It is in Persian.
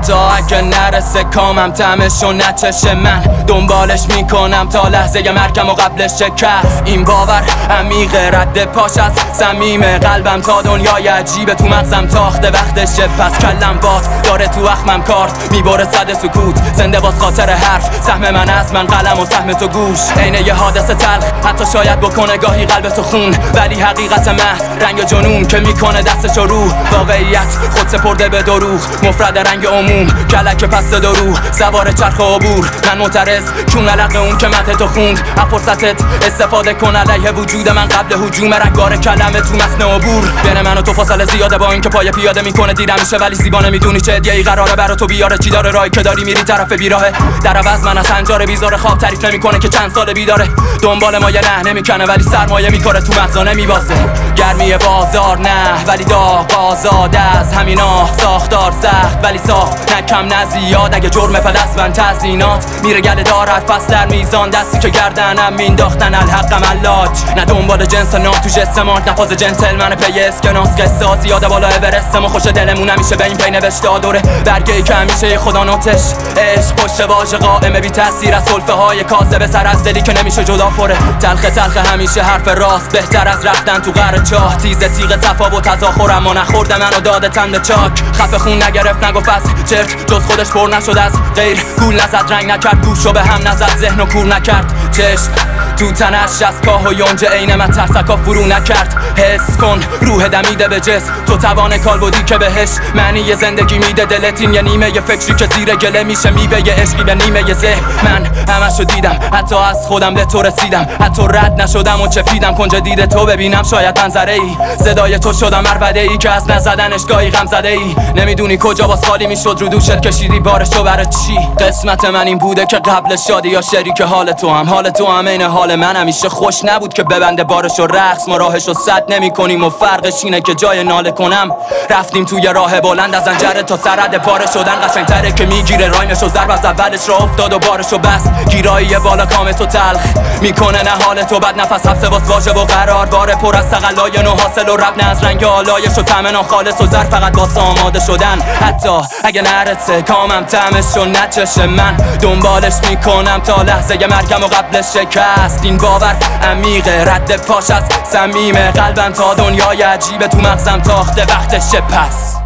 حتی اگه نرسه کامم طعمشو نچشه من دنبالش میکنم تا لحظه مرگم و قبلش شکست. این باور عمیقه رد پاش از صمیم قلبم تا دنیای عجیبه تو مغزم تاخته وقتشه پس کلم باد داره تو اخمم کارت میبره صد سکوت زنده باز خاطر حرف سهم من از من قلم و سهم تو گوش عین یه حادثه تلخ حتی شاید بکنه گاهی قلب تو خون ولی حقیقت محض رنگ جنون که میکنه دستشو رو واقعیت خود سپرده به دروغ مفرد رنگ عموم کلک پس درو سوار چرخ عبور من معترض چون علق اون که مته تو خوند از فرصتت استفاده کن علیه وجود من قبل هجوم رنگار کلمه تو متن عبور بین من و تو فاصله زیاده با اینکه پای پیاده میکنه دیرم میشه ولی زیبا نمیدونی چه هدیه‌ای قراره برا تو بیاره چی داره راهی که داری میری طرف بیراهه در عوض من از هنجار بیزار خواب تعریف نمیکنه که چند سال بیداره دنبال ما یه نه نمیکنه ولی سرمایه میکاره تو مغزا نمیبازه گرمی بازار نه ولی داغ آزاده از همینا ساختار سخت ولی ساخت نکم نه زیاد اگه جرم پدست من تزیینات میره گله دار هر فصل در میزان دستی که گردنم مینداختن الحقم علاج نه دنبال جنس نه تو جسمات نفاز جنتلمن پی اسکناس قصه زیاده بالا اورست ما خوش دلمون همیشه به این پی نوشته دوره برگه که همیشه خدا نوتش عشق پشت واژه قائمه بی تاثیر از سلفه های کاذب سر از دلی که نمیشه جدا پره تلخ همیشه حرف راست بهتر از رفتن تو قره چاه تیزه تیغ تفاوت تظاهر اما نخورده منو داده تن چاک خفه خون نگرفت نگفت از چرت جز خودش پر نشد از غیر گول نزد رنگ نکرد گوشو به هم نزد ذهن و کور نکرد چشم تو تنش از کاه و یونج عین من ترسکا فرو نکرد حس کن روح دمیده به جسم تو توان کالبدی که بهش معنی زندگی میده دلت این یه نیمه یه فکری که زیر گله میشه میوه یه عشقی به نیمه یه ذهن من همشو دیدم حتی از خودم به تو رسیدم حتی رد نشدم و چپیدم کنج دید تو ببینم شاید منظره ای صدای تو شدم عربده ای که از نزدنش گاهی غم زده ای نمیدونی کجا باز خالی میشد رو دوشت کشیدی بارشو برای چی قسمت من این بوده که قبل شادی یا شریک حال تو هم عین حال من همیشه خوش نبود که ببنده بارشو رقص ما راهشو سد نمی‌کنیم و فرقش اینه که جای ناله کنم رفتیم توی راه بلند از انجره تا سرد پاره شدن قشنگ‌تره که میگیره راینشو ضرب از اولش را افتاد و بارشو بس گیرایی بالا کام تو تلخ میکنه نه حال تو بد نفس حبس باز واژه و قرار باره پر از تقلای نو حاصل و رب نه از رنگ آلایش و طعم ناخالص و ظرف فقط واسه آماده شدن حتی اگه نرسه کامم طعمشو نچشه من دنبالش میکنم تا لحظه مرگم و قبلش شکست این باور عمیقه رد پاش از صمیم قلبم تا دنیای عجیبه تو مغزم تاخته وقتشه پس